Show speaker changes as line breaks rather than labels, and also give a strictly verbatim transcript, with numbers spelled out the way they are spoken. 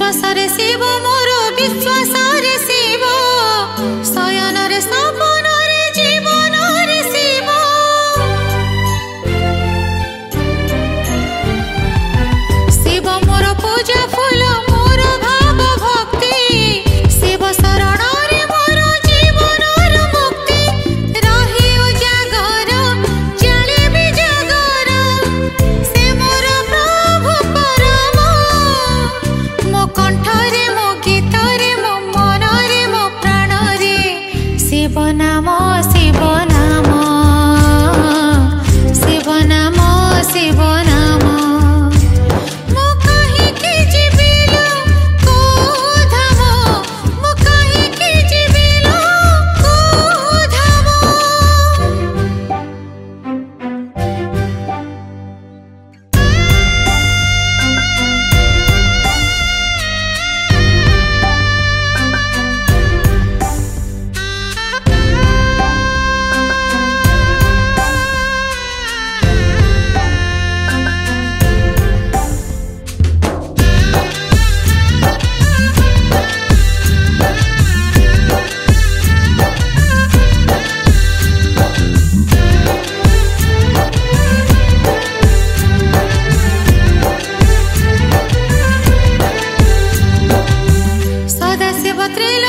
विश्वास रे शिव मोर विश्वास रे शिव शयन रे सपन रे जीवन रे शिव शिव मोर पूजा फूल मोर भाव भक्ति शिव शरण रे मोर जीवन रे मुक्ति रही उजागर जाले भी जागर से मोर प्रभु परम मो कंठ रे मो गीत रे मो मन रे मो प्राण रे शिव नाम शिव नाम शिव नाम शिव नाम मो कहि के जीविलो को धाम मो कहि के जीविलो को धाम। सदाशिव त्रिलोकी